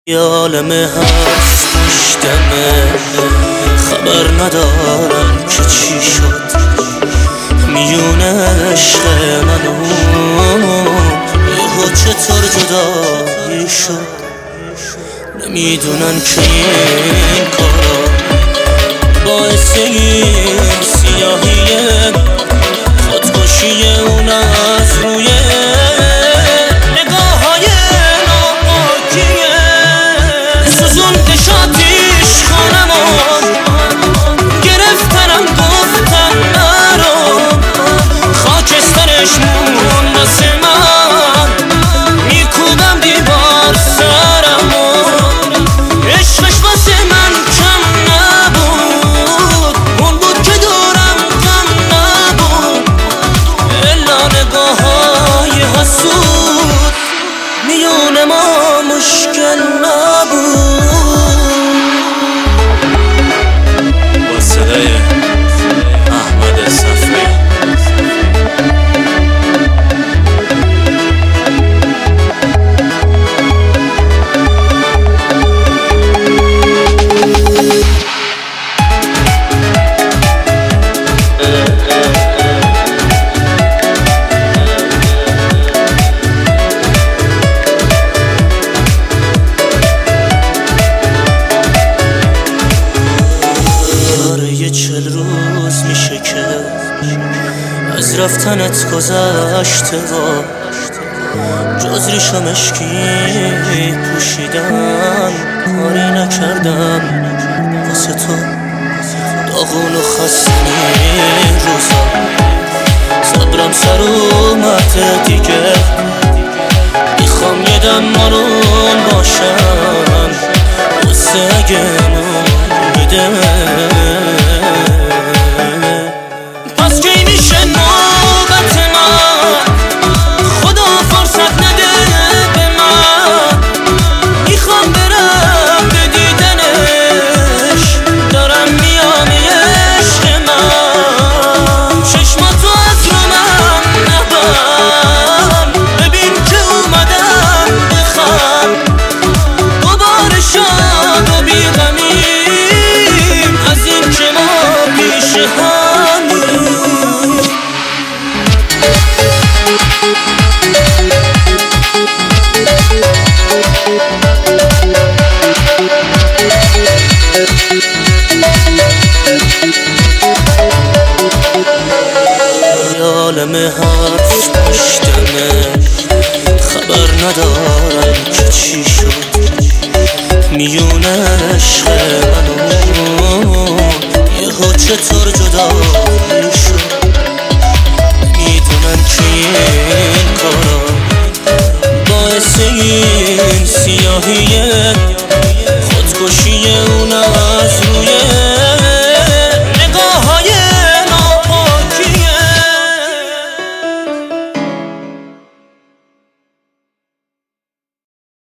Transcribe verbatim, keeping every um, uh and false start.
یه عالمه هست پشتمه، خبر ندارم که چی شد میونه عشق منو، یهو چطور جدایی شد. نمیدونن که این کارا باعث این سیاهیه، خودکشی اون از روی نگاه های ناپاکیه. سوزون دشاتیش خانمو گرفتنم، گفتن نرو، خاکسترش مون واسه من، میکوبم دیوار سرمو. عشقش واسه من کم نبود، اون بود که دورم کم نبود، الا نگاه های حسود میون ما مشکل نبود. با صدای احمد صفی چل روز میشه که از رفتنت گذشته و جز ریش و مشکی پوشیدم کاری نکردم واسه تو. داغون و خستنی روزا صبرم سر اومده دیگه، میخوام یه دم آروم باشم واسه اگه میده. پس کی میشه نوبت من، خدا فرصت نده به من، میخوام برم به دیدنش، دارم میام عشق من. چشماتو از رو من نبند، ببین که اومدم بخند، دوباره شاد و بیغمیم از این که ما پیش همیم. یه عالمه هست پشتمه، خبر ندارم که چی شد میونه عشق منو، یهو چطور جدایی شد. میدونن که این کارا باعث این سیاهیه، خودکشی اون از روی